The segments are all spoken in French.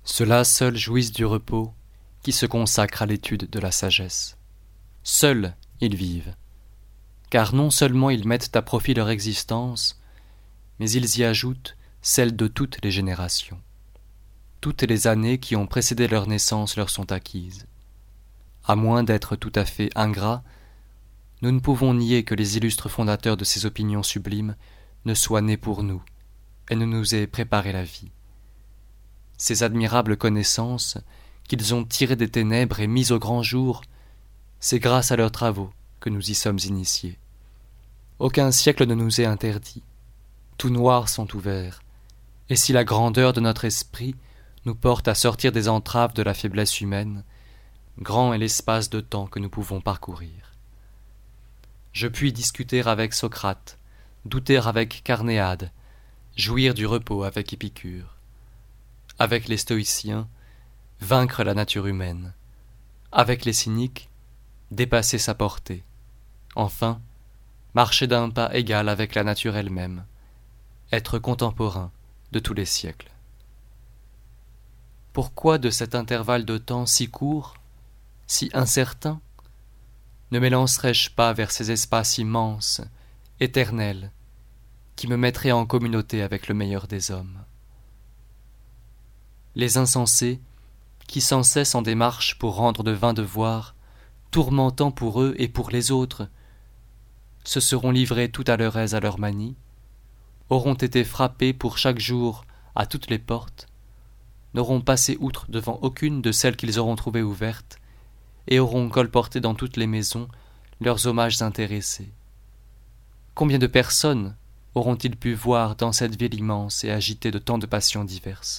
Ceux-là seuls jouissent du repos qui se consacrent à l'étude de la sagesse. Seuls ils vivent, car non seulement ils mettent à profit leur existence, mais ils y ajoutent celle de toutes les générations. Toutes les années qui ont précédé leur naissance leur sont acquises. À moins d'être tout à fait ingrats, nous ne pouvons nier que les illustres fondateurs de ces opinions sublimes ne soient nés pour nous et ne nous aient préparé la vie. Ces admirables connaissances qu'ils ont tirées des ténèbres et mises au grand jour, c'est grâce à leurs travaux que nous y sommes initiés. Aucun siècle ne nous est interdit. Tous noirs sont ouverts, et si la grandeur de notre esprit nous porte à sortir des entraves de la faiblesse humaine, grand est l'espace de temps que nous pouvons parcourir. Je puis discuter avec Socrate, douter avec Carnéade, jouir du repos avec Épicure. Avec les stoïciens, vaincre la nature humaine. Avec les cyniques, dépasser sa portée. Enfin, marcher d'un pas égal avec la nature elle-même, être contemporain de tous les siècles. Pourquoi de cet intervalle de temps si court, si incertain, ne m'élancerais-je pas vers ces espaces immenses, éternels, qui me mettraient en communauté avec le meilleur des hommes? Les insensés, qui sans cesse en démarche pour rendre de vains devoirs, tourmentant pour eux et pour les autres, se seront livrés tout à leur aise à leur manie, auront été frappés pour chaque jour à toutes les portes, n'auront passé outre devant aucune de celles qu'ils auront trouvées ouvertes, et auront colporté dans toutes les maisons leurs hommages intéressés. Combien de personnes auront-ils pu voir dans cette ville immense et agitée de tant de passions diverses?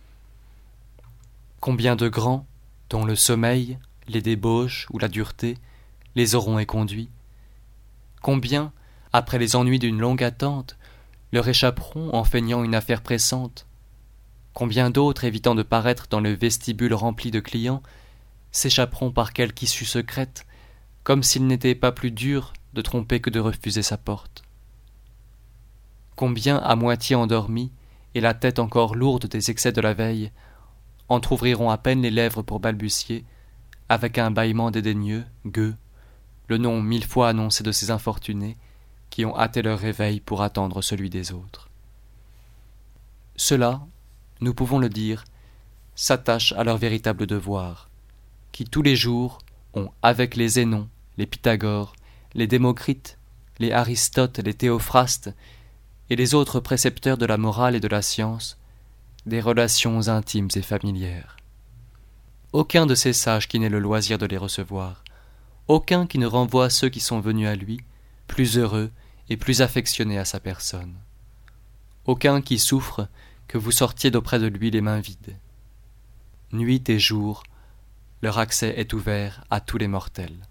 Combien de grands, dont le sommeil, les débauches ou la dureté les auront éconduits? Combien, après les ennuis d'une longue attente, leur échapperont en feignant une affaire pressante? Combien d'autres, évitant de paraître dans le vestibule rempli de clients, s'échapperont par quelque issue secrète, comme s'il n'était pas plus dur de tromper que de refuser sa porte? Combien, à moitié endormis, et la tête encore lourde des excès de la veille, entr'ouvriront à peine les lèvres pour balbutier, avec un bâillement dédaigneux, gueux, le nom 1000 fois annoncé de ces infortunés qui ont hâté leur réveil pour attendre celui des autres. Ceux-là, nous pouvons le dire, s'attachent à leur véritable devoir, qui tous les jours ont, avec les Zénon, les Pythagore, les Démocrite, les Aristote, les Théophrastes et les autres précepteurs de la morale et de la science, des relations intimes et familières. Aucun de ces sages qui n'ait le loisir de les recevoir, aucun qui ne renvoie ceux qui sont venus à lui, plus heureux et plus affectionnés à sa personne. Aucun qui souffre que vous sortiez d'auprès de lui les mains vides. Nuit et jour, leur accès est ouvert à tous les mortels.